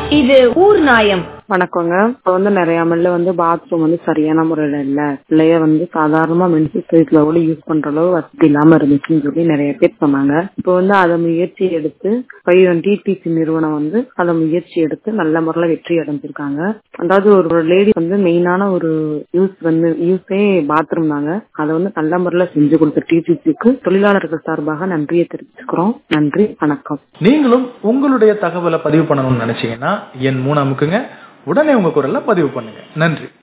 இது ஊர் நாயம். வணக்கங்க. இப்ப நிறைய மில்ல பாத்ரூம் சரியான முறையில இல்ல, பிள்ளைய சாதாரணமா மென்சுரேட்ல கூட யூஸ் பண்ற அளவு வசதி இல்லாம இருந்துச்சுன்னு சொல்லி நிறைய பேர் சொன்னாங்க. இப்ப அதை முயற்சி எடுத்து டிடிசி நிறுவனம் அதை முயற்சி எடுத்து நல்ல முறையில வெற்றி அடைஞ்சிருக்காங்க. அதாவது ஒரு லேடி மெயினான ஒரு யூஸே பாத்ரூம் தாங்க. அதை நல்ல முறையில செஞ்சு கொடுத்த டிடிசிக்கு தொழிலாளர்கள் சார்பாக நன்றியை தெரிவிச்சுக்கிறோம். நன்றி, வணக்கம். நீங்களும் உங்களுடைய தகவலை பதிவு பண்ணணும்னு நினைச்சீங்கன்னா என் 3 அமுக்குங்க. உடனே உங்க குரல்ல பதிவு பண்ணுங்க. நன்றி.